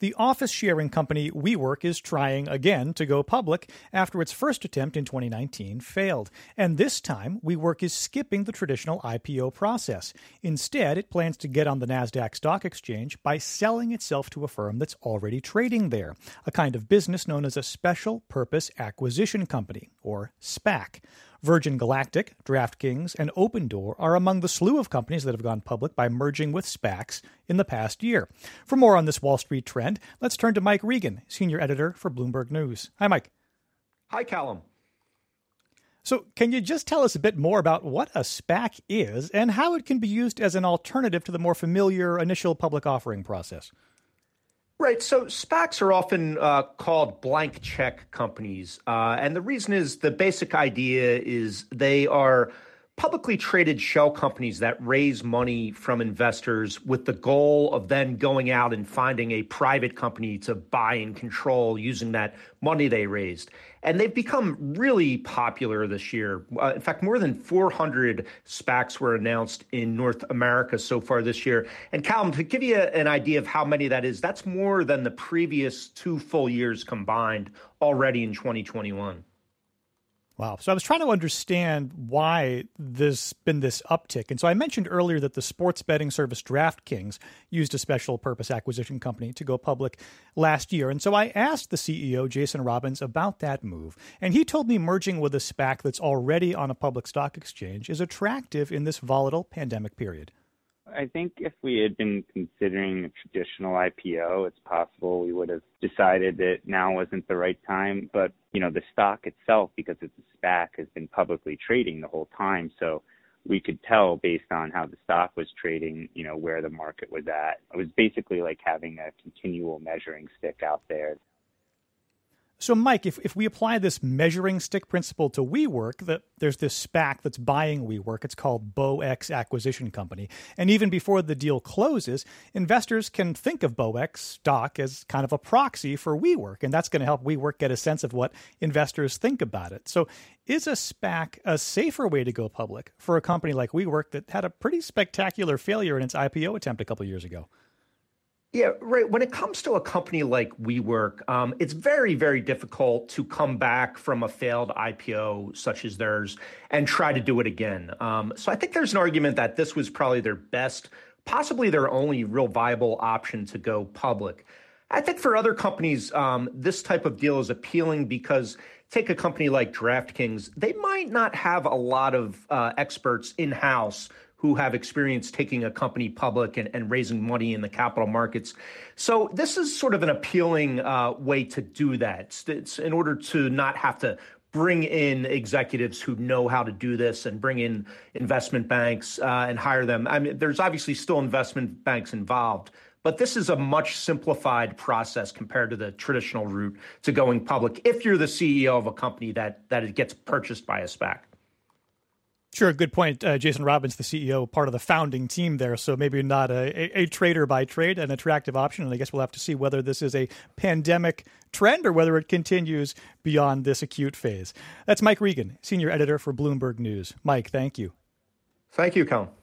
The office-sharing company WeWork is trying again to go public after its first attempt in 2019 failed. And this time, WeWork is skipping the traditional IPO process. Instead, it plans to get on the Nasdaq Stock Exchange by selling itself to a firm that's already trading there, a kind of business known as a Special Purpose Acquisition Company, or SPAC. Virgin Galactic, DraftKings, and Opendoor are among the slew of companies that have gone public by merging with SPACs in the past year. For more on this Wall Street trend, let's turn to Mike Regan, senior editor for Bloomberg News. Hi, Mike. Hi, Callum. So can you just tell us a bit more about what a SPAC is and how it can be used as an alternative to the more familiar initial public offering process? Right. So SPACs are often called blank check companies. And the reason is the basic idea is they are publicly traded shell companies that raise money from investors with the goal of then going out and finding a private company to buy and control using that money they raised. And they've become really popular this year. In fact, more than 400 SPACs were announced in North America so far this year. And Callum, to give you an idea of how many that is, that's more than the previous 2 full years combined already in 2021. Wow. So I was trying to understand why there's been this uptick. And so I mentioned earlier that the sports betting service DraftKings used a special purpose acquisition company to go public last year. And so I asked the CEO, Jason Robins, about that move. And he told me merging with a SPAC that's already on a public stock exchange is attractive in this volatile pandemic period. I think if we had been considering a traditional IPO, it's possible we would have decided that now wasn't the right time. But, the stock itself, because it's a SPAC, has been publicly trading the whole time. So we could tell based on how the stock was trading, where the market was at. It was basically like having a continual measuring stick out there. So, Mike, if we apply this measuring stick principle to WeWork, there's this SPAC that's buying WeWork. It's called BowX Acquisition Company. And even before the deal closes, investors can think of BowX stock as kind of a proxy for WeWork. And that's going to help WeWork get a sense of what investors think about it. So is a SPAC a safer way to go public for a company like WeWork that had a pretty spectacular failure in its IPO attempt a couple of years ago? Yeah, right. When it comes to a company like WeWork, it's very, very difficult to come back from a failed IPO such as theirs and try to do it again. So I think there's an argument that this was probably their best, possibly their only real viable option to go public. I think for other companies, this type of deal is appealing because take a company like DraftKings, they might not have a lot of experts in-house who have experience taking a company public and raising money in the capital markets. So this is sort of an appealing way to do that. It's in order to not have to bring in executives who know how to do this and bring in investment banks and hire them. I mean, there's obviously still investment banks involved, but this is a much simplified process compared to the traditional route to going public if you're the CEO of a company that it gets purchased by a SPAC. Sure, good point. Jason Robins, the CEO, part of the founding team there, so maybe not a trader by trade, an attractive option. And I guess we'll have to see whether this is a pandemic trend or whether it continues beyond this acute phase. That's Mike Regan, senior editor for Bloomberg News. Mike, thank you. Thank you, Colin.